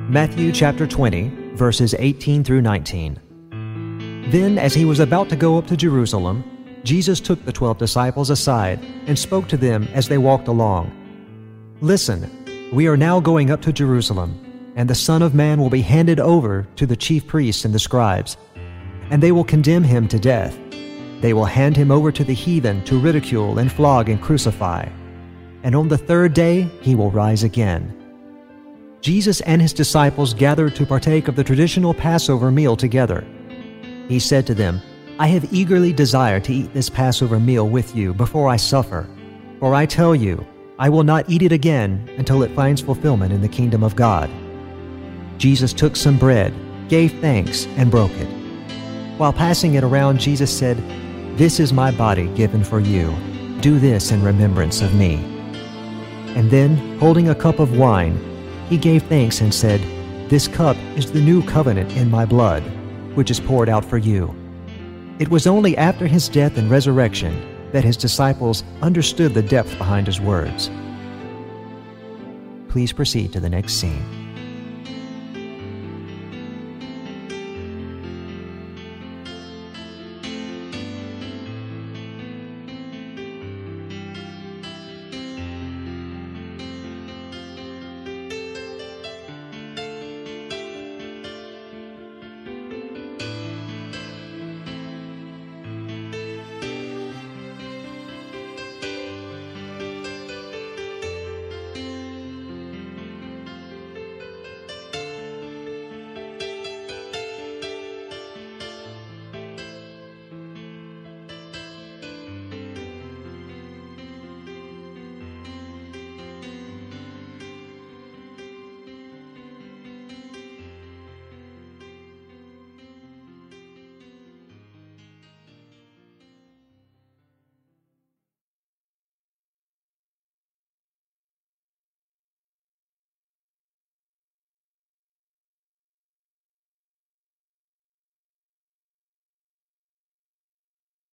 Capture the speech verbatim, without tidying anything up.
Matthew chapter twenty, verses eighteen through nineteen. Then, as he was about to go up to Jerusalem, Jesus took the twelve disciples aside and spoke to them as they walked along. "Listen, we are now going up to Jerusalem, and the Son of Man will be handed over to the chief priests and the scribes, and they will condemn him to death. They will hand him over to the heathen to ridicule and flog and crucify. And on the third day he will rise again." Jesus and his disciples gathered to partake of the traditional Passover meal together. He said to them, "I have eagerly desired to eat this Passover meal with you before I suffer. For I tell you, I will not eat it again until it finds fulfillment in the kingdom of God." Jesus took some bread, gave thanks, and broke it. While passing it around, Jesus said, "This is my body given for you. Do this in remembrance of me." And then, holding a cup of wine, he gave thanks and said, "This cup is the new covenant in my blood, which is poured out for you." It was only after his death and resurrection that his disciples understood the depth behind his words. Please proceed to the next scene.